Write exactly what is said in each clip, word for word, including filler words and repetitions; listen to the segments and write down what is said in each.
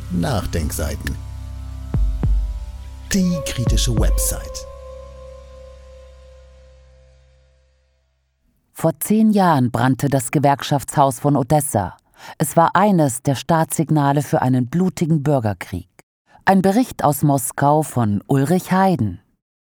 Nachdenkseiten. Die kritische Website. Vor zehn Jahren brannte das Gewerkschaftshaus von Odessa. Es war eines der Startsignale für einen blutigen Bürgerkrieg. Ein Bericht aus Moskau von Ulrich Heiden.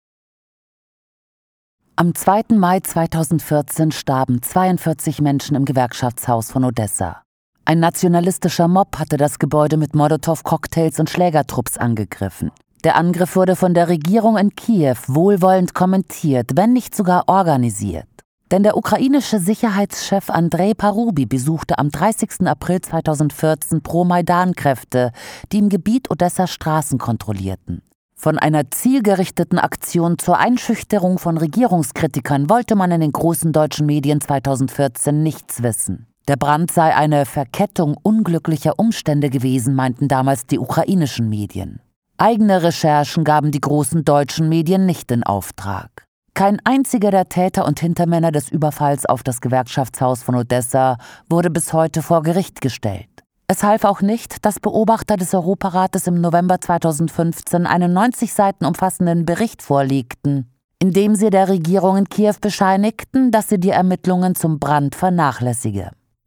Am zweiten Mai zweitausendvierzehn starben zweiundvierzig Menschen im Gewerkschaftshaus von Odessa. Ein nationalistischer Mob hatte das Gebäude mit Molotow-Cocktails und Schlägertrupps angegriffen. Der Angriff wurde von der Regierung in Kiew wohlwollend kommentiert, wenn nicht sogar organisiert. Denn der ukrainische Sicherheitschef Andrei Parubi besuchte am dreißigsten April zweitausendvierzehn Pro-Maidan-Kräfte, die im Gebiet Odessa Straßen kontrollierten. Von einer zielgerichteten Aktion zur Einschüchterung von Regierungskritikern wollte man in den großen deutschen Medien zweitausendvierzehn nichts wissen. Der Brand sei eine Verkettung unglücklicher Umstände gewesen, meinten damals die ukrainischen Medien. Eigene Recherchen gaben die großen deutschen Medien nicht in Auftrag. Kein einziger der Täter und Hintermänner des Überfalls auf das Gewerkschaftshaus von Odessa wurde bis heute vor Gericht gestellt. Es half auch nicht, dass Beobachter des Europarates im November zweitausendfünfzehn einen neunzig Seiten umfassenden Bericht vorlegten, in dem sie der Regierung in Kiew bescheinigten, dass sie die Ermittlungen zum Brand vernachlässige.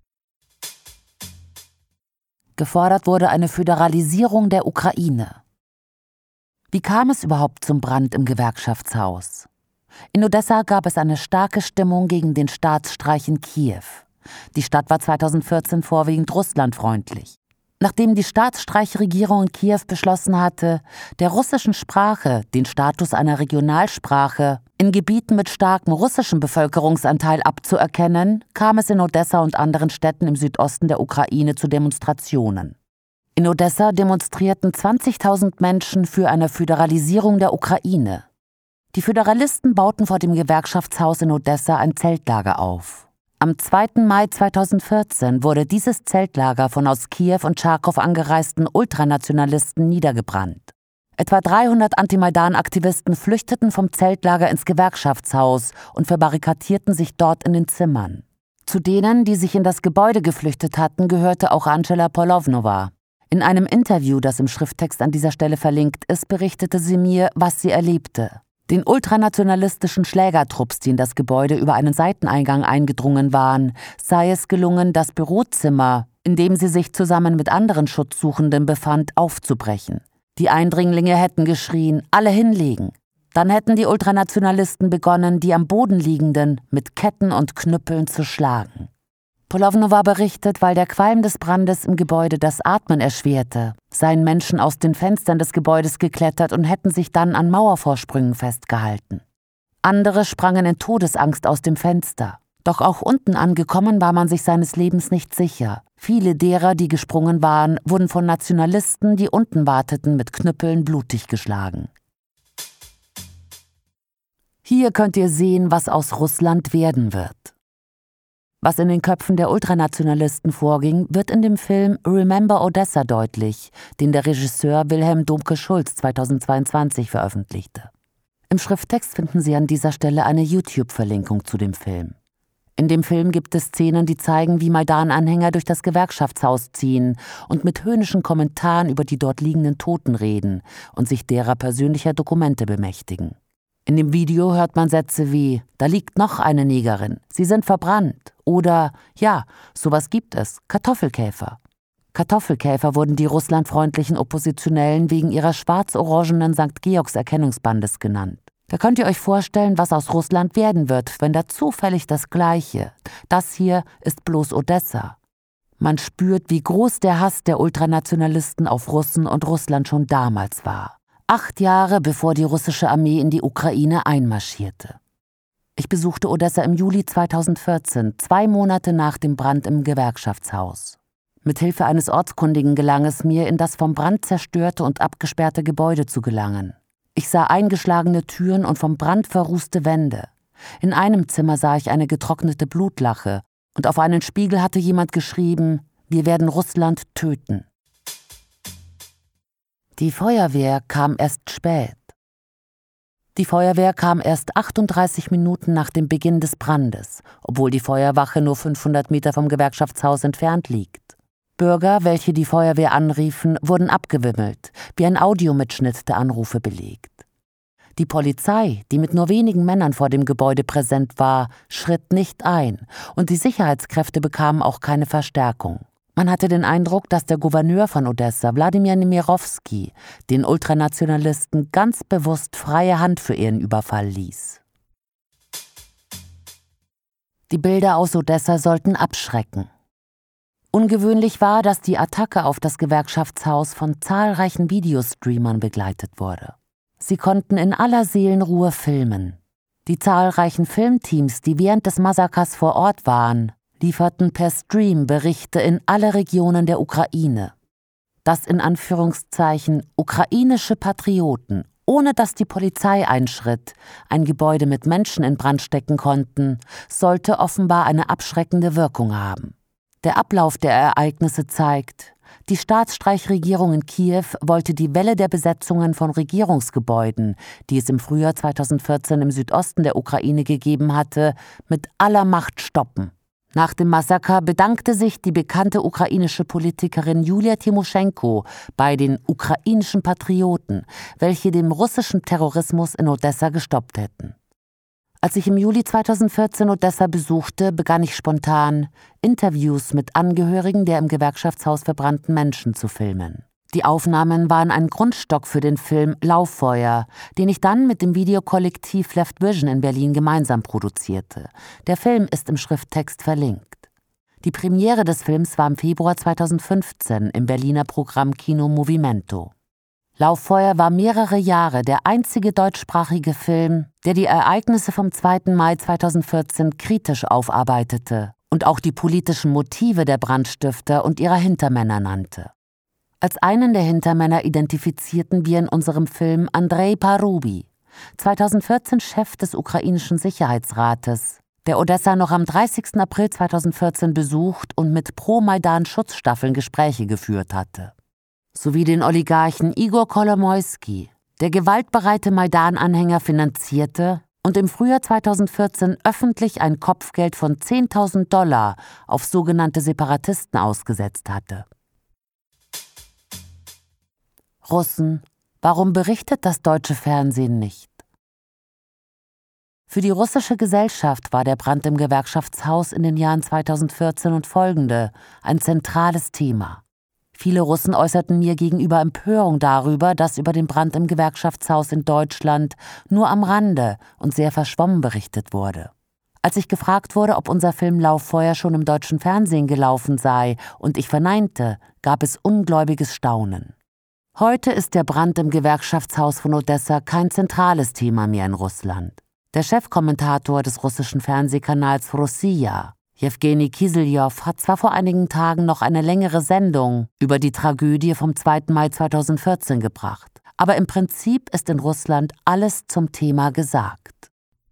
Gefordert wurde eine Föderalisierung der Ukraine. Wie kam es überhaupt zum Brand im Gewerkschaftshaus? In Odessa gab es eine starke Stimmung gegen den Staatsstreich in Kiew. Die Stadt war zweitausendvierzehn vorwiegend russlandfreundlich. Nachdem die Staatsstreichregierung in Kiew beschlossen hatte, der russischen Sprache den Status einer Regionalsprache in Gebieten mit starkem russischem Bevölkerungsanteil abzuerkennen, kam es in Odessa und anderen Städten im Südosten der Ukraine zu Demonstrationen. In Odessa demonstrierten zwanzigtausend Menschen für eine Föderalisierung der Ukraine. Die Föderalisten bauten vor dem Gewerkschaftshaus in Odessa ein Zeltlager auf. Am zweiten Mai zweitausendvierzehn wurde dieses Zeltlager von aus Kiew und Charkow angereisten Ultranationalisten niedergebrannt. Etwa dreihundert Anti-Maidan-Aktivisten flüchteten vom Zeltlager ins Gewerkschaftshaus und verbarrikadierten sich dort in den Zimmern. Zu denen, die sich in das Gebäude geflüchtet hatten, gehörte auch Angela Polovnova. In einem Interview, das im Schrifttext an dieser Stelle verlinkt ist, berichtete sie mir, was sie erlebte. Den ultranationalistischen Schlägertrupps, die in das Gebäude über einen Seiteneingang eingedrungen waren, sei es gelungen, das Bürozimmer, in dem sie sich zusammen mit anderen Schutzsuchenden befand, aufzubrechen. Die Eindringlinge hätten geschrien, alle hinlegen. Dann hätten die Ultranationalisten begonnen, die am Boden liegenden mit Ketten und Knüppeln zu schlagen. Polovnova berichtet, weil der Qualm des Brandes im Gebäude das Atmen erschwerte, seien Menschen aus den Fenstern des Gebäudes geklettert und hätten sich dann an Mauervorsprüngen festgehalten. Andere sprangen in Todesangst aus dem Fenster. Doch auch unten angekommen war man sich seines Lebens nicht sicher. Viele derer, die gesprungen waren, wurden von Nationalisten, die unten warteten, mit Knüppeln blutig geschlagen. Hier könnt ihr sehen, was aus Russland werden wird. Was in den Köpfen der Ultranationalisten vorging, wird in dem Film Remember Odessa deutlich, den der Regisseur Wilhelm Domke-Schulz zweitausendzweiundzwanzig veröffentlichte. Im Schrifttext finden Sie an dieser Stelle eine YouTube-Verlinkung zu dem Film. In dem Film gibt es Szenen, die zeigen, wie Maidan-Anhänger durch das Gewerkschaftshaus ziehen und mit höhnischen Kommentaren über die dort liegenden Toten reden und sich derer persönlicher Dokumente bemächtigen. In dem Video hört man Sätze wie, da liegt noch eine Negerin, sie sind verbrannt. Oder, ja, sowas gibt es, Kartoffelkäfer. Kartoffelkäfer wurden die russlandfreundlichen Oppositionellen wegen ihrer schwarz-orangenen Sankt Georgs-Erkennungsbandes genannt. Da könnt ihr euch vorstellen, was aus Russland werden wird, wenn da zufällig das Gleiche. Das hier ist bloß Odessa. Man spürt, wie groß der Hass der Ultranationalisten auf Russen und Russland schon damals war. Acht Jahre bevor die russische Armee in die Ukraine einmarschierte. Ich besuchte Odessa im Juli zweitausendvierzehn, zwei Monate nach dem Brand im Gewerkschaftshaus. Mithilfe eines Ortskundigen gelang es mir, in das vom Brand zerstörte und abgesperrte Gebäude zu gelangen. Ich sah eingeschlagene Türen und vom Brand verrußte Wände. In einem Zimmer sah ich eine getrocknete Blutlache und auf einen Spiegel hatte jemand geschrieben, wir werden Russland töten. Die Feuerwehr kam erst spät. Die Feuerwehr kam erst achtunddreißig Minuten nach dem Beginn des Brandes, obwohl die Feuerwache nur fünfhundert Meter vom Gewerkschaftshaus entfernt liegt. Bürger, welche die Feuerwehr anriefen, wurden abgewimmelt, wie ein Audiomitschnitt der Anrufe belegt. Die Polizei, die mit nur wenigen Männern vor dem Gebäude präsent war, schritt nicht ein und die Sicherheitskräfte bekamen auch keine Verstärkung. Man hatte den Eindruck, dass der Gouverneur von Odessa, Wladimir Nemirovsky, den Ultranationalisten ganz bewusst freie Hand für ihren Überfall ließ. Die Bilder aus Odessa sollten abschrecken. Ungewöhnlich war, dass die Attacke auf das Gewerkschaftshaus von zahlreichen Videostreamern begleitet wurde. Sie konnten in aller Seelenruhe filmen. Die zahlreichen Filmteams, die während des Massakers vor Ort waren, lieferten per Stream Berichte in alle Regionen der Ukraine. Dass in Anführungszeichen ukrainische Patrioten, ohne dass die Polizei einschritt, ein Gebäude mit Menschen in Brand stecken konnten, sollte offenbar eine abschreckende Wirkung haben. Der Ablauf der Ereignisse zeigt, die Staatsstreichregierung in Kiew wollte die Welle der Besetzungen von Regierungsgebäuden, die es im Frühjahr zweitausendvierzehn im Südosten der Ukraine gegeben hatte, mit aller Macht stoppen. Nach dem Massaker bedankte sich die bekannte ukrainische Politikerin Julia Timoschenko bei den ukrainischen Patrioten, welche den russischen Terrorismus in Odessa gestoppt hätten. Als ich im Juli zweitausendvierzehn Odessa besuchte, begann ich spontan, Interviews mit Angehörigen der im Gewerkschaftshaus verbrannten Menschen zu filmen. Die Aufnahmen waren ein Grundstock für den Film Lauffeuer, den ich dann mit dem Videokollektiv Left Vision in Berlin gemeinsam produzierte. Der Film ist im Schrifttext verlinkt. Die Premiere des Films war im Februar zweitausendfünfzehn im Berliner Programm Kino Movimento. Lauffeuer war mehrere Jahre der einzige deutschsprachige Film, der die Ereignisse vom zweiten Mai zweitausendvierzehn kritisch aufarbeitete und auch die politischen Motive der Brandstifter und ihrer Hintermänner nannte. Als einen der Hintermänner identifizierten wir in unserem Film Andrei Parubi, zweitausendvierzehn Chef des ukrainischen Sicherheitsrates, der Odessa noch am dreißigsten April zweitausendvierzehn besucht und mit Pro-Maidan-Schutzstaffeln Gespräche geführt hatte. Sowie den Oligarchen Igor Kolomoisky, der gewaltbereite Maidan-Anhänger finanzierte und im Frühjahr zweitausendvierzehn öffentlich ein Kopfgeld von zehntausend Dollar auf sogenannte Separatisten ausgesetzt hatte. Russen, warum berichtet das deutsche Fernsehen nicht? Für die russische Gesellschaft war der Brand im Gewerkschaftshaus in den Jahren zweitausendvierzehn und folgende ein zentrales Thema. Viele Russen äußerten mir gegenüber Empörung darüber, dass über den Brand im Gewerkschaftshaus in Deutschland nur am Rande und sehr verschwommen berichtet wurde. Als ich gefragt wurde, ob unser Film Lauffeuer schon im deutschen Fernsehen gelaufen sei und ich verneinte, gab es ungläubiges Staunen. Heute ist der Brand im Gewerkschaftshaus von Odessa kein zentrales Thema mehr in Russland. Der Chefkommentator des russischen Fernsehkanals Rossiya, Jewgeni Kiseljow, hat zwar vor einigen Tagen noch eine längere Sendung über die Tragödie vom zweiten Mai zweitausendvierzehn gebracht, aber im Prinzip ist in Russland alles zum Thema gesagt.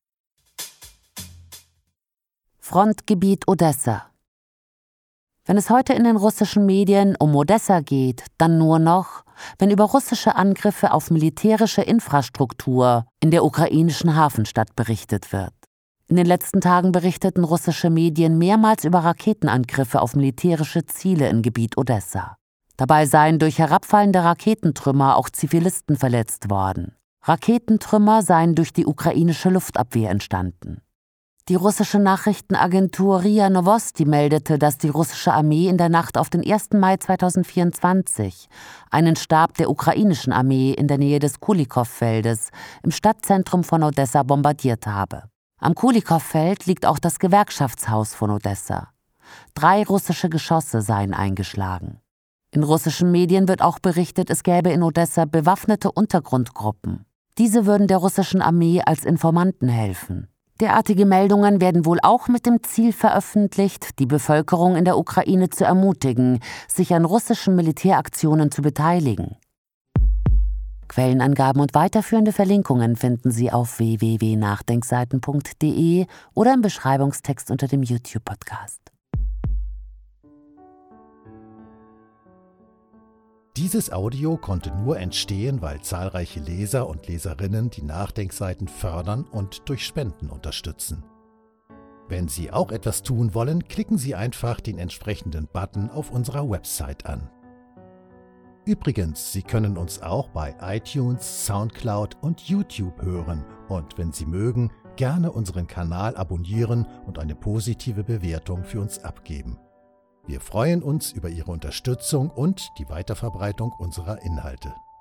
Frontgebiet Odessa. Wenn es heute in den russischen Medien um Odessa geht, dann nur noch, wenn über russische Angriffe auf militärische Infrastruktur in der ukrainischen Hafenstadt berichtet wird. In den letzten Tagen berichteten russische Medien mehrmals über Raketenangriffe auf militärische Ziele im Gebiet Odessa. Dabei seien durch herabfallende Raketentrümmer auch Zivilisten verletzt worden. Raketentrümmer seien durch die ukrainische Luftabwehr entstanden. Die russische Nachrichtenagentur R I A Novosti meldete, dass die russische Armee in der Nacht auf den ersten Mai zweitausendvierundzwanzig einen Stab der ukrainischen Armee in der Nähe des Kulikow-Feldes im Stadtzentrum von Odessa bombardiert habe. Am Kulikow-Feld liegt auch das Gewerkschaftshaus von Odessa. Drei russische Geschosse seien eingeschlagen. In russischen Medien wird auch berichtet, es gäbe in Odessa bewaffnete Untergrundgruppen. Diese würden der russischen Armee als Informanten helfen. Derartige Meldungen werden wohl auch mit dem Ziel veröffentlicht, die Bevölkerung in der Ukraine zu ermutigen, sich an russischen Militäraktionen zu beteiligen. Quellenangaben und weiterführende Verlinkungen finden Sie auf w w w punkt nachdenkseiten punkt d e oder im Beschreibungstext unter dem YouTube-Podcast. Dieses Audio konnte nur entstehen, weil zahlreiche Leser und Leserinnen die Nachdenkseiten fördern und durch Spenden unterstützen. Wenn Sie auch etwas tun wollen, klicken Sie einfach den entsprechenden Button auf unserer Website an. Übrigens, Sie können uns auch bei iTunes, Soundcloud und YouTube hören und wenn Sie mögen, gerne unseren Kanal abonnieren und eine positive Bewertung für uns abgeben. Wir freuen uns über Ihre Unterstützung und die Weiterverbreitung unserer Inhalte.